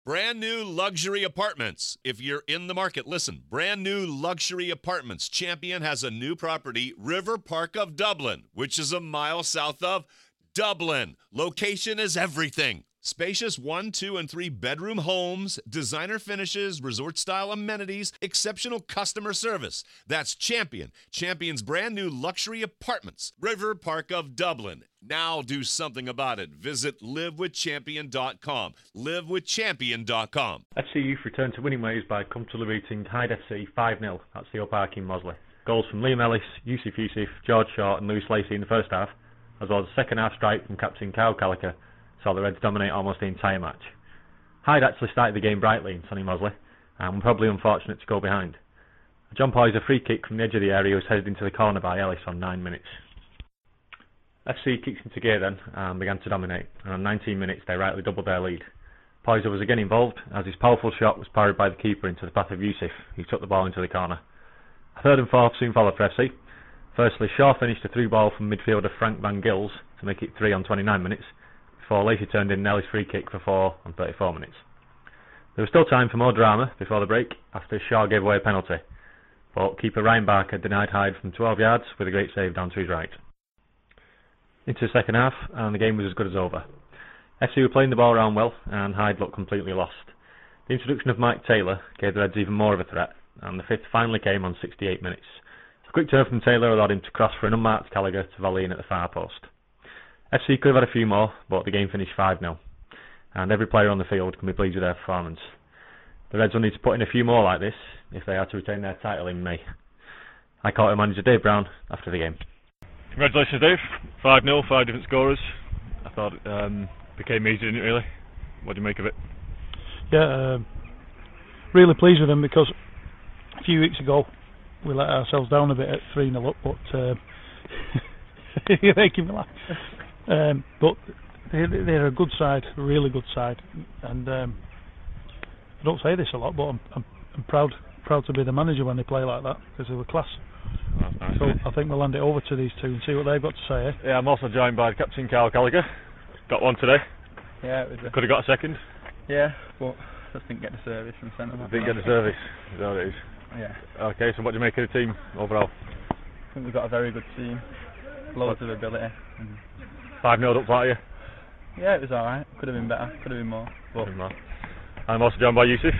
Brand new luxury apartments. If you're in the market, listen. Brand new luxury apartments. Champion has a new property, River Park of Dublin, which is a mile south of Dublin. Location is everything. Spacious 1, 2, and 3 bedroom homes, designer finishes, resort-style amenities, exceptional customer service. That's Champion. Champion's brand new luxury apartments, River Park of Dublin. Now do something about it. Visit livewithchampion.com. Livewithchampion.com. FC Youth returned to winning ways by comfortably beating Hyde FC 5-0 at Steel Park in Mosley. Goals from Liam Ellis, Yusuf Yusuf, George Short and Lewis Lacey in the first half, as well as a second half strike from captain Kyle Calica, saw the Reds dominate almost the entire match. Hyde actually started the game brightly in sunny Mosley, and were probably unfortunate to go behind. John Poyser free kick from the edge of the area was headed into the corner by Ellis on 9 minutes. FC kicked into gear then and began to dominate, and on 19 minutes they rightly doubled their lead. Poyser was again involved, as his powerful shot was parried by the keeper into the path of Yusuf, who took the ball into the corner. A third and fourth soon followed for FC. Firstly, Shaw finished a through ball from midfielder Frank Van Gils to make it 3 on 29 minutes, before Lacey turned in Nelly's free kick for 4 on 34 minutes. There was still time for more drama before the break, after Shaw gave away a penalty, but keeper Ryan Barker denied Hyde from 12 yards with a great save down to his right. Into the second half, and the game was as good as over. FC were playing the ball around well, and Hyde looked completely lost. The introduction of Mike Taylor gave the Reds even more of a threat, and the fifth finally came on 68 minutes. A quick turn from Taylor allowed him to cross for an unmarked Gallagher to volley in at the far post. FC could have had a few more, but the game finished 5-0, and every player on the field can be pleased with their performance. The Reds will need to put in a few more like this if they are to retain their title in May. I caught manager Dave Brown after the game. Congratulations, Dave. 5-0, 5 different scorers. I thought it became easy, didn't it, really? What do you make of it? Yeah, really pleased with them, because a few weeks ago we let ourselves down a bit at 3-0 up, but you're making me laugh. But they're a good side, a really good side, and I don't say this a lot, but I'm proud to be the manager when they play like that, because they were class. That's nice, so I think we'll hand it over to these two and see what they've got to say. Eh? Yeah, I'm also joined by Captain Kyle Gallagher. Got one today. Yeah, could have got a second. Yeah, but just didn't get the service from centre. Didn't get the service. Is that what it is? Yeah. Okay, so what do you make of the team overall? I think we've got a very good team. Loads of ability. 5-0 up for you? Yeah, it was alright. Could have been better. Could have been more. But I'm also joined by Yusuf.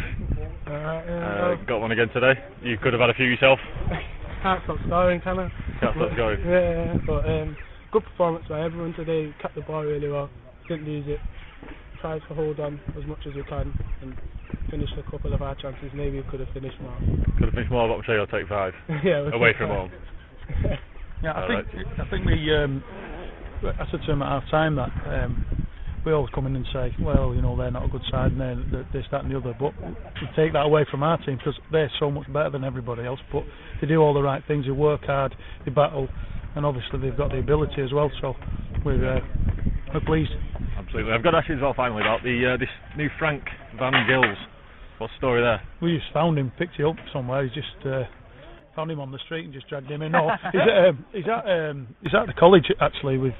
Got one again today. You could have had a few yourself. Can't stop scoring, can I? Can't stop scoring. Yeah, but good performance by everyone today. Kept the ball really well. Didn't lose it. Tried to hold on as much as we can and finished a couple of our chances. Maybe we could have finished more. Could have finished more, but I'm sure you'll take 5. Yeah, away from home. Yeah, I think we. I said to him at half time that we always come in and say, well, you know, they're not a good side, and they're this, that, and the other. But we take that away from our team, because they're so much better than everybody else. But they do all the right things. They work hard. They battle, and obviously they've got the ability as well. So we're pleased. Absolutely. I've got to ask you as well, finally, about this new Frank Van Gils. What's the story there? We just found him, picked him up somewhere. He just found him on the street and just dragged him in. No, he's at the college actually with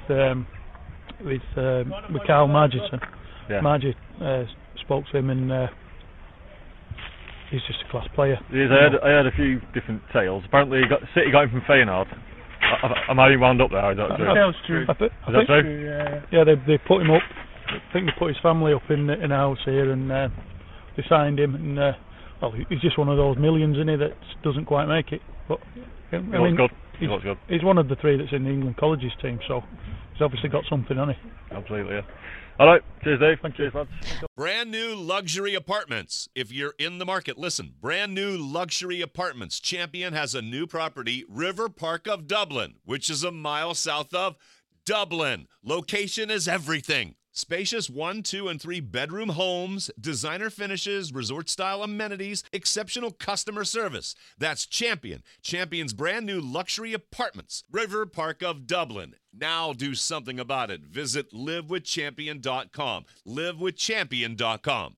Carl Marginson. Yeah. Margie spoke to him, and he's just a class player. I heard a few different tales. Apparently, City got him from Feyenoord. Am I wound up there? Is that true? That's true. Is that true? Yeah, they put him up. I think they put his family up in a house here, and they signed him. And well, he's just one of those millions, isn't he, that doesn't quite make it. But He looks good. He's one of the 3 that's in the England colleges team, so he's obviously got something on him. Absolutely, yeah. All right, cheers, Dave. Thank you. Lads. Brand new luxury apartments. If you're in the market, listen. Brand new luxury apartments. Champion has a new property, River Park of Dublin, which is a mile south of Dublin. Location is everything. Spacious 1, 2, and 3 bedroom homes, designer finishes, resort-style amenities, exceptional customer service. That's Champion. Champion's brand new luxury apartments, River Park of Dublin. Now do something about it. Visit livewithchampion.com. Livewithchampion.com.